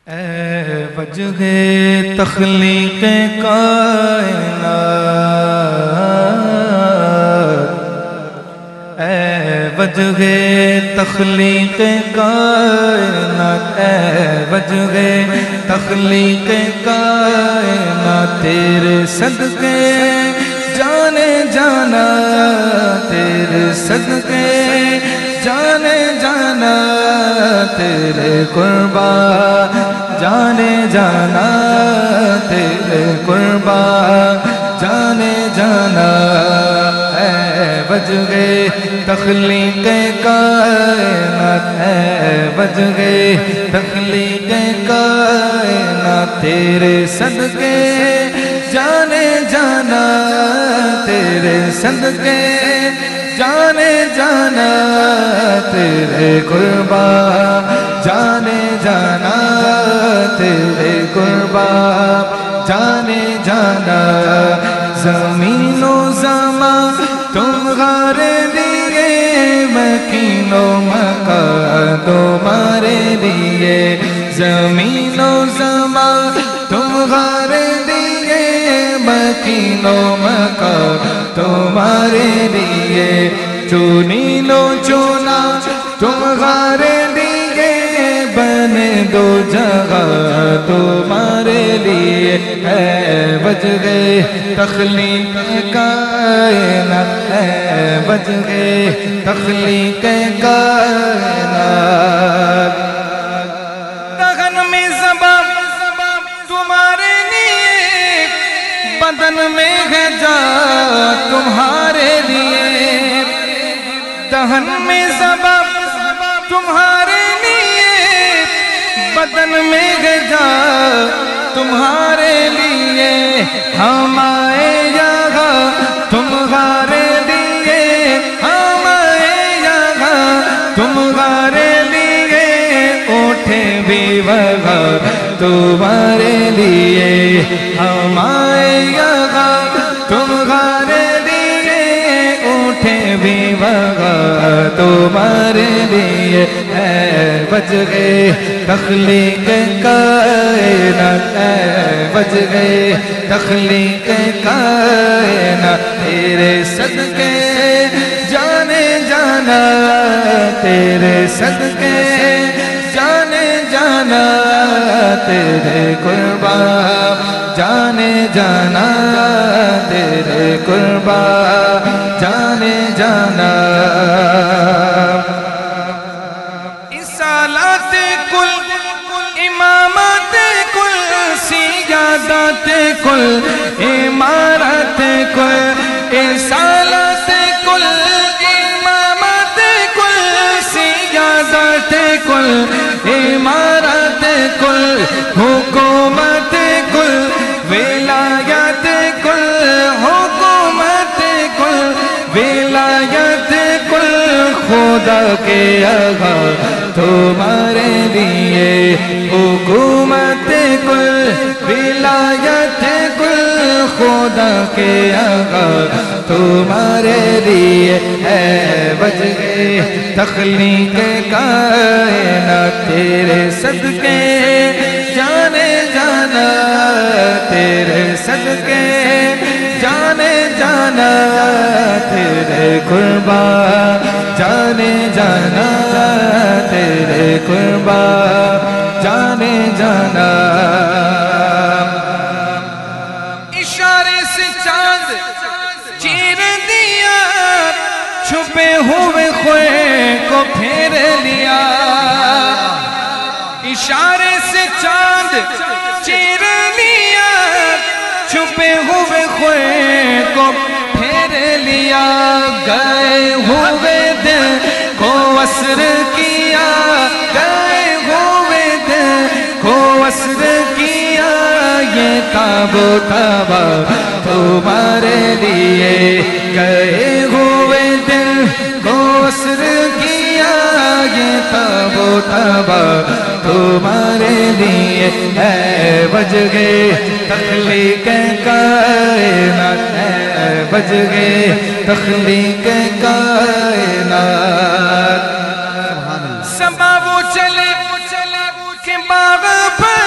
اے وجہ تخلیق کائنات، اے وجہ تخلیق کائنات، اے وجہ تخلیق کائنات، تیرے صدقے جانے جانا، تیرے صدقے جانے جانا، تیرے قربا جانے جانا، تیرے قربا جانے جانا، اے وجہ تخلیق کائنات، اے وجہ تخلیق کائنات، تیرے صدقے جانے جانا، تیرے صدقے جانے جانا، تیرے قربا جانے جانا، تیرے قربا جانے جانا، زمین و زمان تمہارے لیے، مکین و مکان تمہارے لیے، زمین و زمان تمہارے لیے، مکین و مکان تمہارے لیے، چنی لو چنا تمہارے لیے، بنے دو جگہ تمہارے لیے، اے وجہ تخلیق کائنات، اے وجہ تخلیق کائنات، دہن میں زبان تمہارے لیے، بدن میں ہے جان تمہارے لیے، دہن میں زبان تمہارے لیے، بدن میں ہے جان تمہارے لیے، ہم آئے یہاں تمہارے لیے، ہم آئے یہاں تمہارے لیے، اٹھے بھی وہاں تمہارے لیے، ہم آئے یہاں تمہارے لیے، اٹھے بھی وہاں تمہارے لیے، اے وجہ تخلیق کائنات، اے وجہ تخلیق کائنات، تیرے صدقے جانے جانا، تیرے صدقے جانے جانا، تیرے قربا جانے جانا، تیرے قربا جانے جانا، اصالات کل امامات کل، سیادات کل امارات کل، اصالات کل امامات کل، سیادات کل امارات کل، حکومت کل ولایت کل، حکومت کل ولایت کل، خدا کے یہاں تمہارے لیے، حکومت کل ولایت کل، خدا کے یہاں تمہارے لیے، اے وجہ تخلیق کائنات، تیرے صدقے جانے جانا، تیرے صدقے جانے جانا، تیرے قربا جانے جانا، تیرے قربا جانے جانا، اشارے سے چاند چیر دیا، چھپے ہوئے خوئے کو پھیر لیا، اشارے سے چاند چیر لیا، چھپے ہوئے خوئے کو پھیر لیا، گئے ہوئے دل کو وصل کیا، گئے ہوئے دل کو وصل کیا، یہ تاب و تابا تمہارے لیے، گئے ہوئے دل کو وصل کیا، یہ تاب و تابا تمہارے لیے، اے وجہ تخلیق کائنات، اے وجہ تخلیق کائنات، سبا وہ چلے کہ باغ پر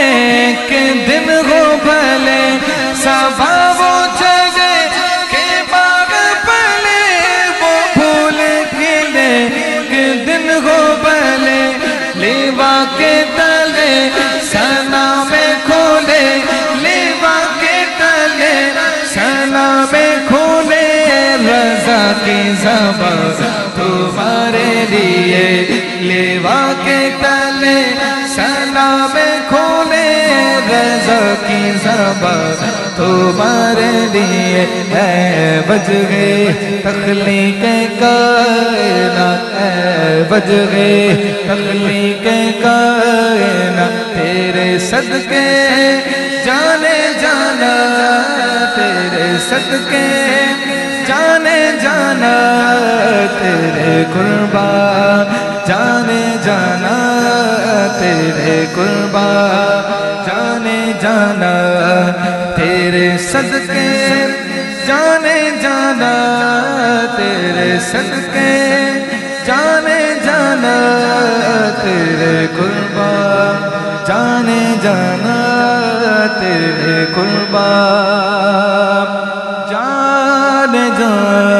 کہ دن ہو بھلے صبا وہ جگہ کہ باغ پلے وہ پھول کھلے کہ دن ہو بھلے لیوا کے تلے سنا میں کھولے لیوا کے تلے سنا میں کھولے رضا کی زبان تمہارے لیے لیوا کے تلے سنا میں کھولے رضا کی زبان تمہارے لیے ہے وجہ تخلیق کائنات ہے وجہ تخلیق کائنات تیرے صدقے جانے جانا تیرے صدقے جانے جانا تیرے قربان جانے جانا تیرے قربان جانے جانا تیرے صدقے جانے جانا تیرے صدقے جانے جانا تیرے قربان جانے جانا تیرے قربان جانے جانا